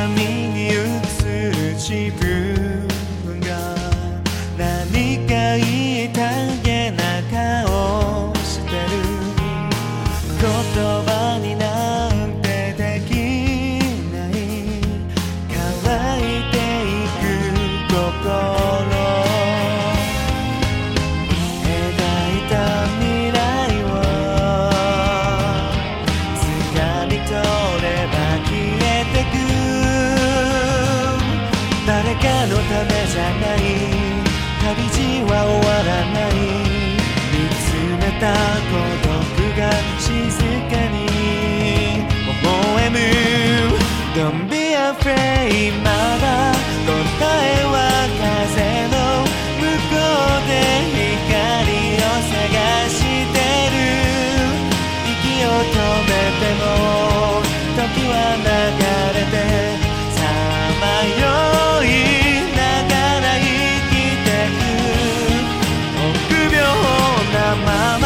鏡に映る自分が何か言いたげな顔してる。言葉になんてできない乾いていく心、描いた未来を掴み取れば消えてく。誰かのためじゃない、旅路は終わらない。見つめた孤独が静かに微笑む。 Don't be afraid まだ答えは